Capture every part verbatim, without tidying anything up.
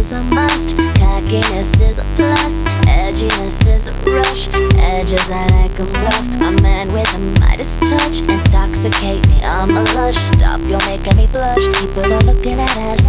is a must, cockiness is a plus, edginess is a rush. Edges I like 'em rough, a man with a Midas touch. Intoxicate me, I'm a lush. Stop, you're making me blush. People are looking at us.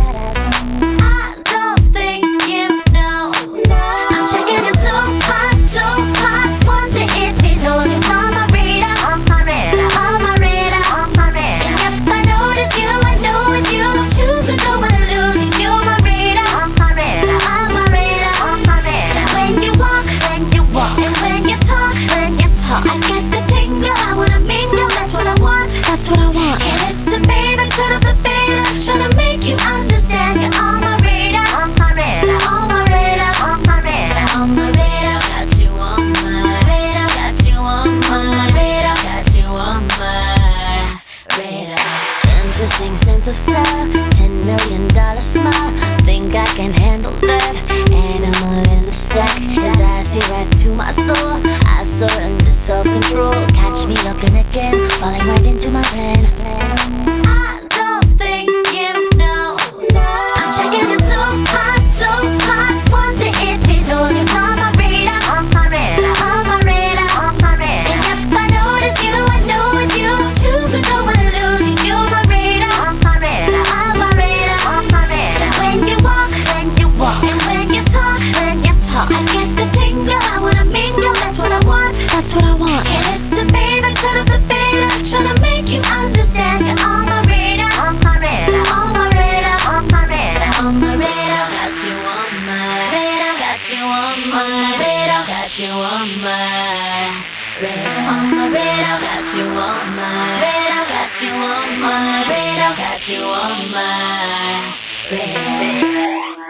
I don't think you know. No. I'm checking it so hot, so hot. Wonder if you know you're on my radar, on my radar, on my radar, on my radar. And if I notice you, I know it's you. Don't choose or don't wanna lose you. You're my radar, on my radar, on my radar, on my radar. When you walk, when you walk, and when you talk, when you talk, I get the tingle. I wanna mingle. That's what I want. That's what I want. And listen, baby, turn up the fader. Tryna make you understand. You're on my radar, on my radar, on my radar, on my radar, on my radar. Got you on my radar. Got you on my radar. Got you on my radar. Interesting sense of style, ten million dollar smile. Think I can handle that? Animal in the sack. His eyes see right to my soul. I surrender self-control. Catch me looking again, falling right into my plan. I don't think you know. No. I'm checking it so hot, so hot. Wonder if you know you're on my radar, on my radar, on my radar, on my radar. And if I notice you, I know it's you. Don't choose or don't wanna lose you. You're my radar, on my radar, on my radar, on my radar. When you walk, when you walk, and when you talk, when you talk, I get the tingle. I wanna mingle. That's what I want. That's what I want. And listen, baby, turn up the fader. Tryna make you understand. You're on my radar, on my radar, on my radar, on my radar, on my radar. Got you on my radar. Got you on my radar. Got you on my radar. On my radar. Got you on my radar. Got you on my radar. Got you on my radar.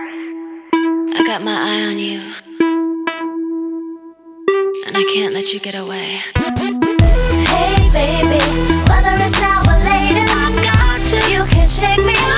I got my eye on you, and I can't let you get away. Hey baby, whether it's now or later, I got you. You can shake me